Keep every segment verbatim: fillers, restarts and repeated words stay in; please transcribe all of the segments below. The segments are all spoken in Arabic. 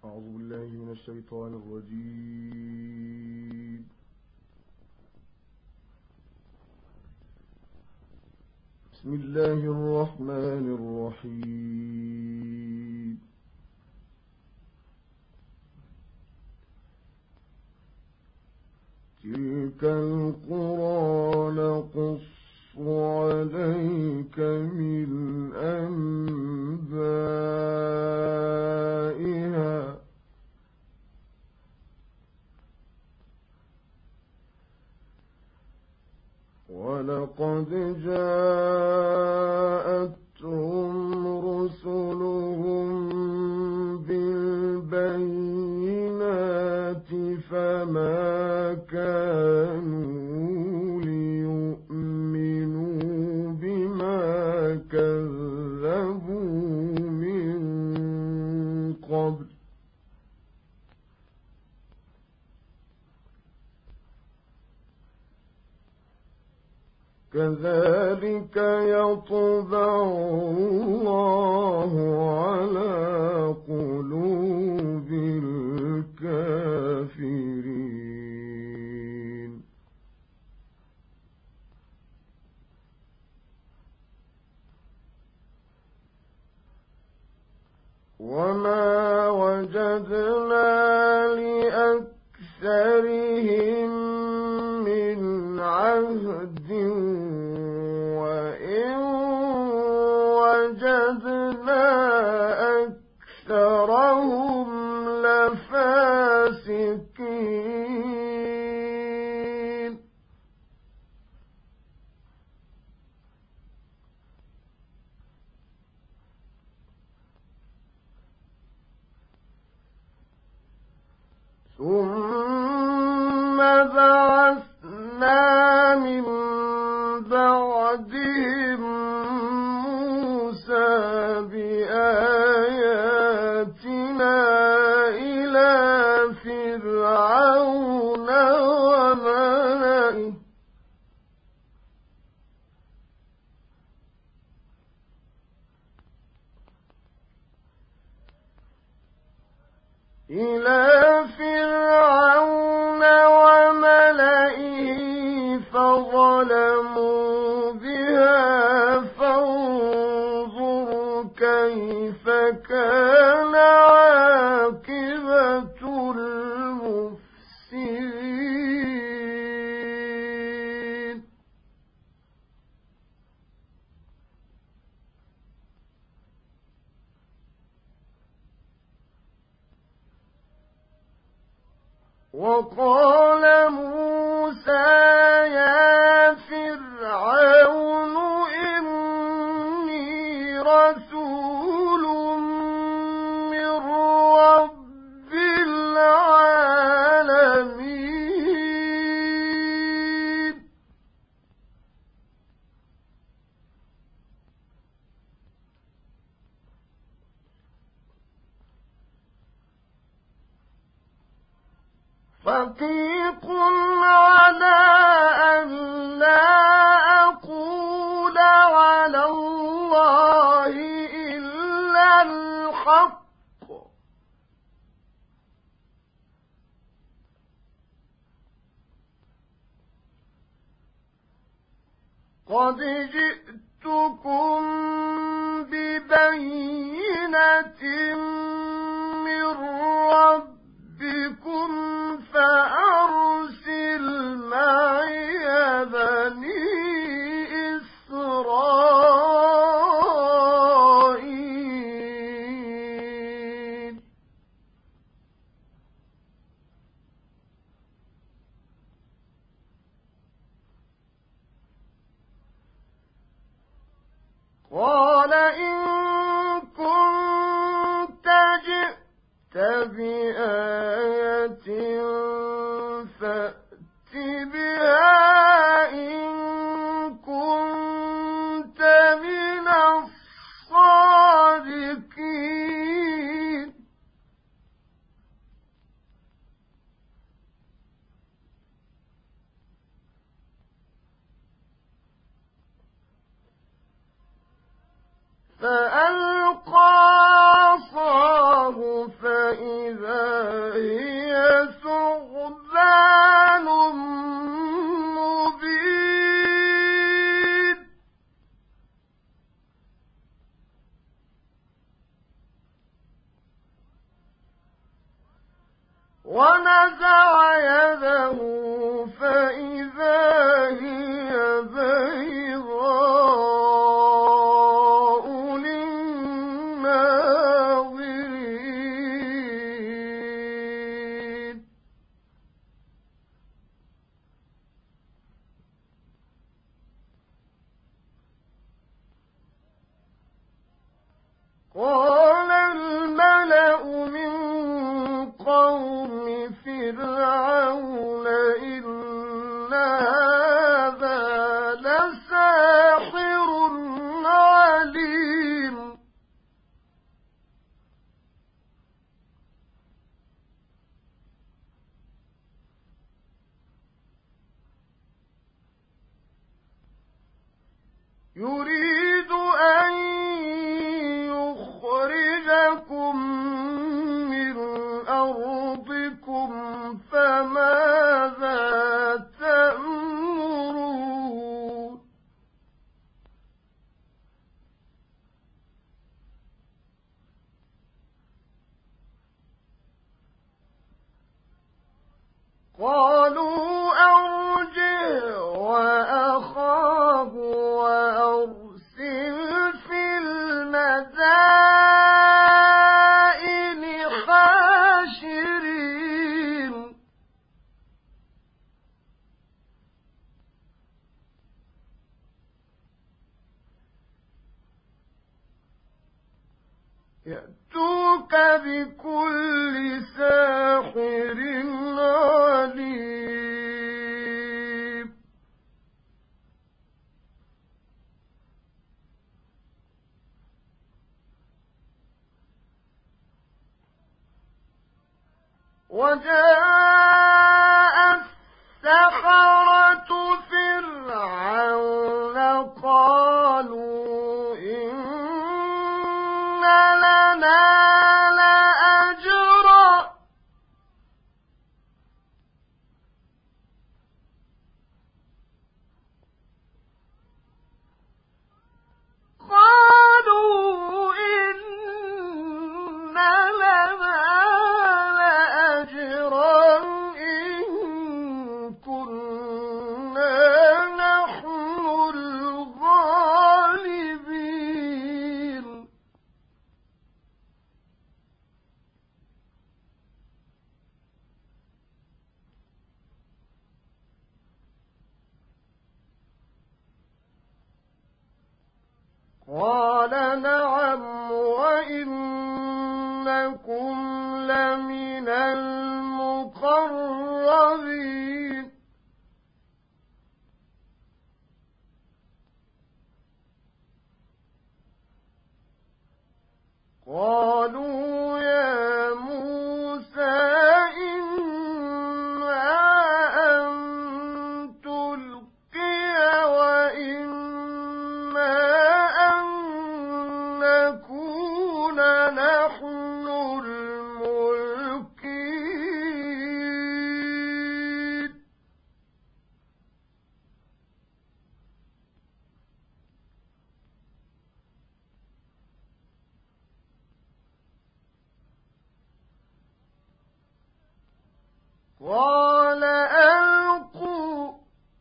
أعوذ بالله من الشيطان الرجيم. بسم الله الرحمن الرحيم. تلك القرى نقص عليك من أنبائها ولقد جاءتهم رسلهم بالبينات فما كانوا ليؤمنوا بما كذبوا من قبل كذلك يطبع الله على قلوب الكافرين. وما وجدنا لأكثرهم من عهد وإن وجدنا أكثرهم لفاسقين. ثم بعثنا من بعدهم موسى بآياتنا إلى فرعون وملئه إلى فرعون وملئه فظلموا بها فانظر كيف كان عاقبة المفسدين. وقال موسى يا فرعون إني رسول من رب العالمين. فقيق على أن لا أقول على الله إلا الحق قد جئتكم ببينة من ربكم فأرسل معي بني إسرائيل. قال إن كنت جئت بآية فأت بها إن كنت من الصادقين. فألقى عصاه فإذا ونزع يده فإذا هي بيضاء للناظرين قال الملأ من قوم فرعون إن هذا لساحر عليم يريد أن يخرجكم من أرضكم فماذا تأمرون قالوا أرجه وأخاه وأرسل في المدائن حاشرين يأتوك بكل ساحر عليم وجاء السحرة فرعون قالوا إن لنا لأجرا قالوا إن لنا لأجرا إن كنا نحن الغالبين قال نعم وإنكم لمن المقربين قالوا يا موسى إما أن تلقي وإما أن نكون نحن الملقين قال ألقوا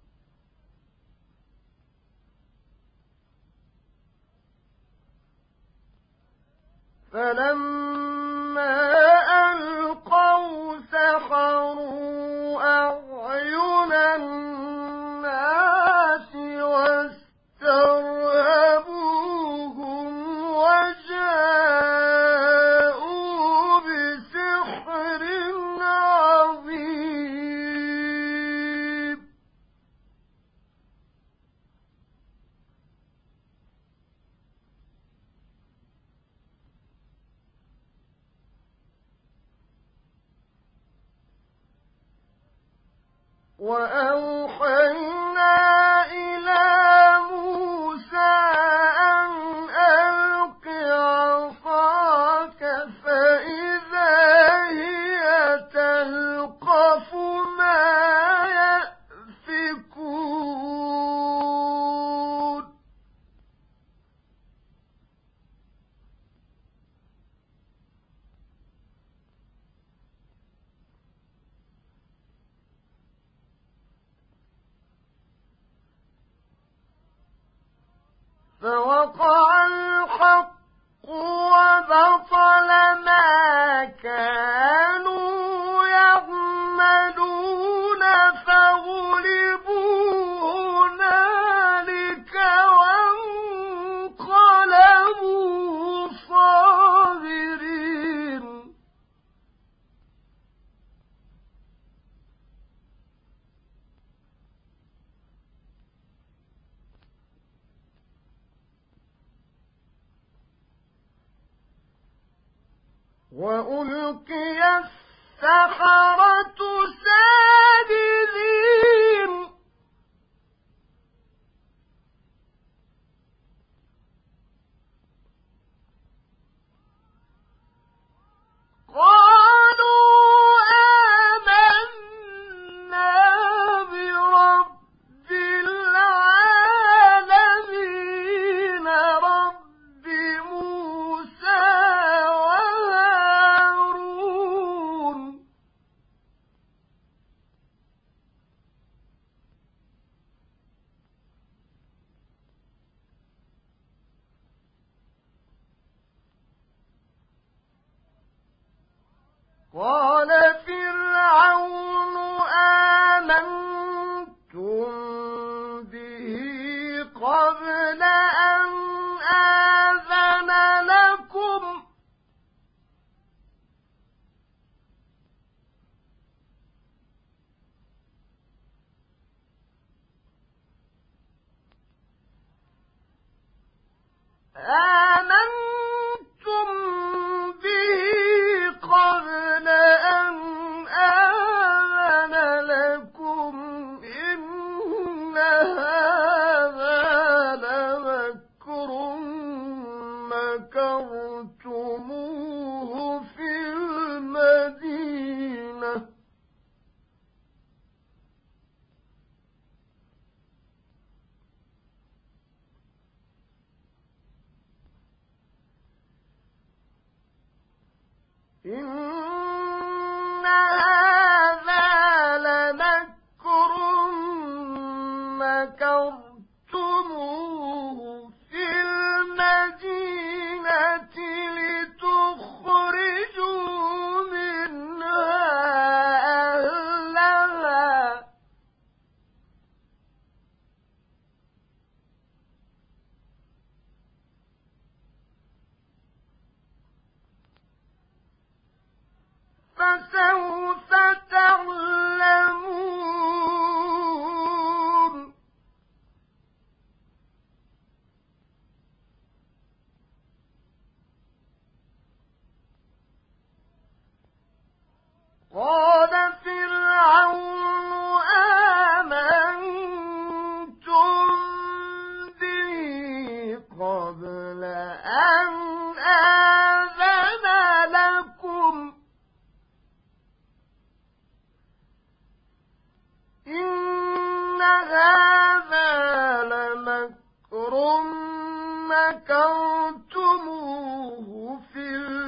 فلما ألقوا سحروا أعين الناس واسترهبوهم وجاءوا بسحر عظيم وأوحينا إلى موسى أن ألق عصاك فإذا هي تلقف ما يأفكون فوقع الحق وبطل ما كانوا يعملون فغلبوا هنالك وانقلبوا صاغرين. وألقي السحرة ساجدين قالوا آمنا برب العالمين رب موسى وهارون. قال فرعون آمنتم به قبل أن آذن لكم آمنتم به قبل أن آذن لكم إن هذا لمكر مكرتموه في المدينة إن هذا لمكر مكرتموه في المدينة لتخرجوا منها أهلها فسوف تعلمون. قال فرعون آمنتم به قبل أن آذن لكم إن هذا لمكر مكرتموه في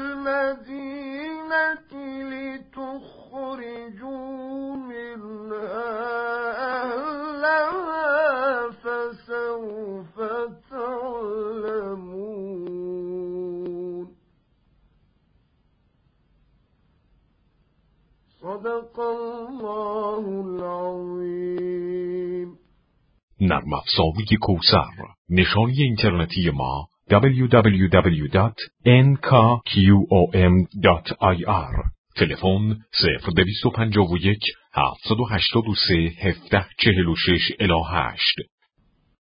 المدينة لتخرجوا منها أهلها فسوف تعلمون. صدق الله العظيم. نرم افزاری کوثر، نشانی اینترنتی ما دبلیو دبلیو دبلیو دات ان کی او ام دات آی آر. تلفن صفر دویست و پنجاه و یک هفتصد و هشتاد و سه هفده چهل و شش الی هشت.